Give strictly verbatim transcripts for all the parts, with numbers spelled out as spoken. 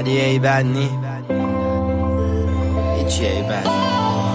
ولی ای بد نی، هیچی ای بد نی.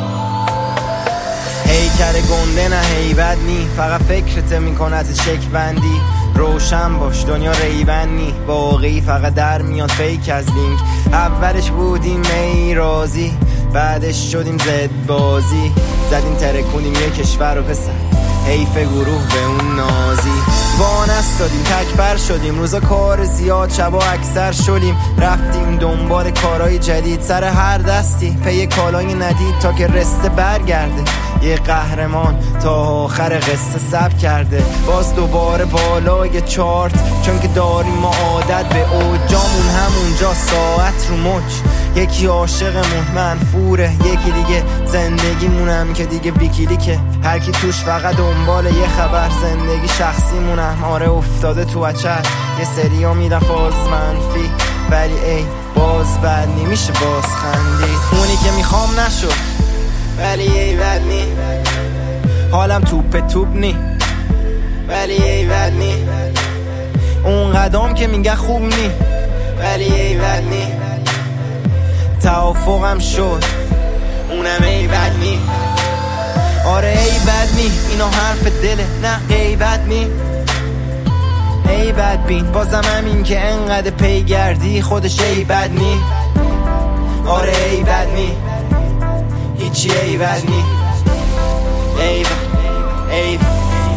هیکل گنده نه هیبت نی، فقط فکرت میکند شک بندی. روشن باش دنیا ریبن نی، باقی فقط در میاد فیک از لینک. اولش بودیم می رازی، بعدش شدیم زد بازی. زدیم ترکونیم یه کشور و پسر، حیف گروه به اون نازی. وانست دادیم تکبر شدیم، روزا کار زیاد شبا اکثر شدیم. رفتیم دنبال کارهای جدید، سر هر دستی پی کالای ندید تا که رسته برگرده. یه قهرمان تا آخر قصه سب کرده، باز دوباره بالای چارت، چون که داریم ما عادت به اوجامون همونجا ساعت رو مچ. یکی عاشقمون منفوره، یکی دیگه زندگیمونم که دیگه بیکلیکه. هر کی توش فقط دنبال یه خبر، زندگی شخصیمونم آره افتاده تو اچر. یه سریا میرن فاز منفی، ولی ای باز بد نی، میشه باز خندی. اونی که میخوام نشد ولی ای بد نی، حالم توپ توپ نی ولی ای بد نی. اون قدم که میگه خوب نی ولی ای بد نی. توافقم شد اونم ای بد نی، آره ای بد نی. اینا حرف دله نه غیبت نی. ای بد بین بازم همین که انقدر پی گردی، خودش ای بد نی، آره ای بد نی، هیچی ای بد نی. ای بد ای بد.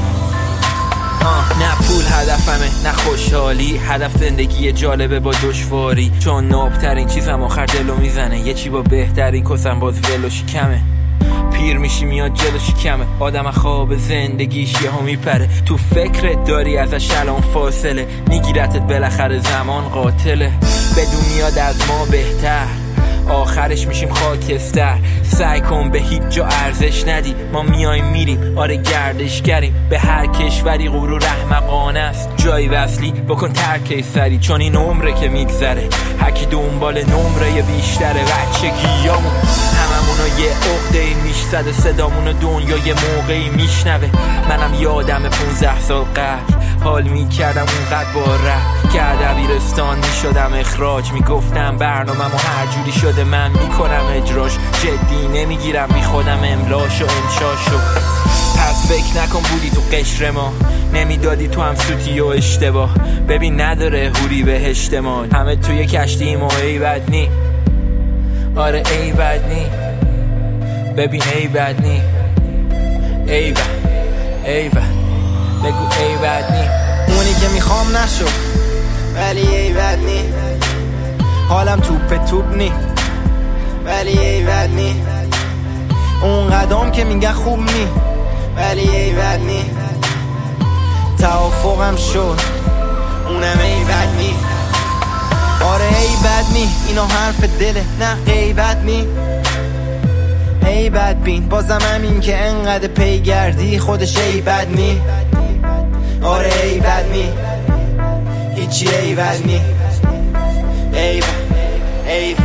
نه پول هدفمه نه خوشحالی، هدف زندگی جالبه با دشواری. چون نابترین چیزم آخر دلو میزنه، یه چی با بهترین کسم باز ولوشی کمه. پیر میشی میاد جلوشی کمه، آدم خواب زندگیش یه ها میپره. تو فکرت داری ازش الان فاصله، میگیرتت بالاخره زمان قاتله. بدون میاد از ما بهتر، آخرش میشیم خاکستر. سعی کن به هیچ جا ارزش ندی، ما میایم میریم آره گردشگریم. به هر کشوری غرور احمقانه است، جایی وصلی بکن ترک سری. چون این عمره که میگذره، هرکی دنبال نمره بیشتره. بچگیامون هممونو یه عقده میشزده، صدامونو دنیا یه موقعی میشنوه. منم یادم پونزده سال قبل حال میکردم اونقدر با رپ که دبیرستان میشدم اخراج. میگفتم برنامه‌مو هر جوری شده من میکنم اجراش، جدی نمیگیرم بی خودم املاش و انشاشو. پس فکر نکن بودی تو قشر ما، نمیدادی تو هم سوتی و اشتباه. ببین نداره هوری به اجتماع، همه توی کشتی ما ای بد نی، آره ای بد نی. ببین ای بد نی، ای بد ای بد، بگو ای بد نی. اونی که میخوام نشد ولی ای بد نی، حالم توپ توپ نی ولی ای بد نی. اون قدم که میگه خوب نی ولی ای بد نی. توافقم شد اونم ای بد نی، آره ای بد نی. اینا حرف دله نه غیبت نی. ای بد بین بازم همین که انقدر پی گردی، خودش ای بد نی، آره ای بد نی، هیچی ای بد نی. ای بد ای بد.